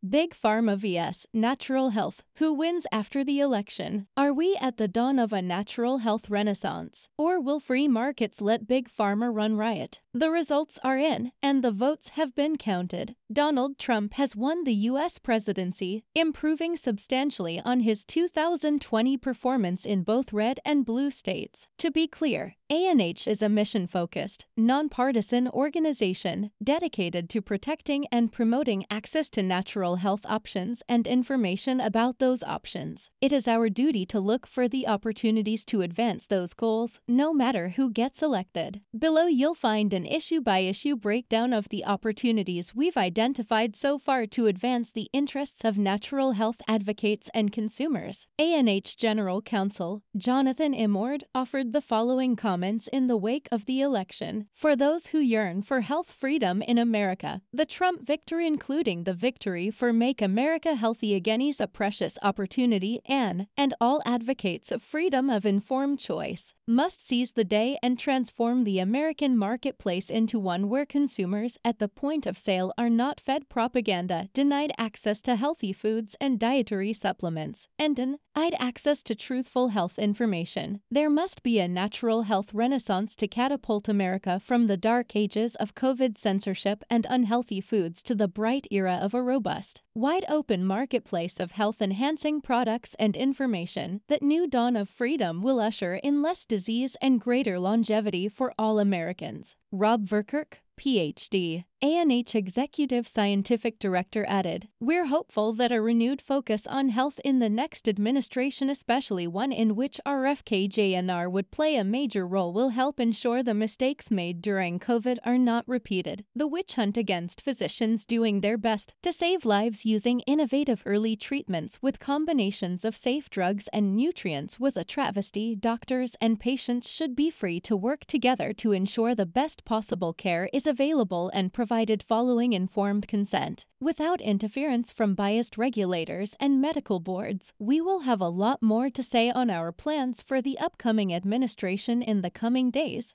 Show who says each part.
Speaker 1: Big Pharma vs. Natural Health. Who wins after the election? Are we at the dawn of a natural health renaissance? Or will free markets let Big Pharma run riot? The results are in, and the votes have been counted. Donald Trump has won the U.S. presidency, improving substantially on his 2020 performance in both red and blue states. To be clear, ANH is a mission-focused, nonpartisan organization dedicated to protecting and promoting access to natural health options and information about those options. It is our duty to look for the opportunities to advance those goals, no matter who gets elected. Below you'll find an issue-by-issue breakdown of the opportunities we've identified so far to advance the interests of natural health advocates and consumers. ANH General Counsel Jonathan Imord offered the following comments in the wake of the election. For those who yearn for health freedom in America, the Trump victory, including the victory for Make America Healthy Again, is a precious opportunity, and all advocates of freedom of informed choice must seize the day and transform the American marketplace into one where consumers at the point of sale are not fed propaganda, denied access to healthy foods and dietary supplements, and denied access to truthful health information. There must be a natural health renaissance to catapult America from the dark ages of COVID censorship and unhealthy foods to the bright era of a robust, wide-open marketplace of health-enhancing products and information. That new dawn of freedom will usher in less disease and greater longevity for all Americans. Rob Verkerk, Ph.D., ANH Executive Scientific Director, added, "We're hopeful that a renewed focus on health in the next administration, especially one in which RFK-Jr. would play a major role, will help ensure the mistakes made during COVID are not repeated. The witch hunt against physicians doing their best to save lives using innovative early treatments with combinations of safe drugs and nutrients was a travesty. Doctors and patients should be free to work together to ensure the best possible care is available and provided following informed consent, without interference from biased regulators and medical boards. We will have a lot more to say on our plans for the upcoming administration in the coming days.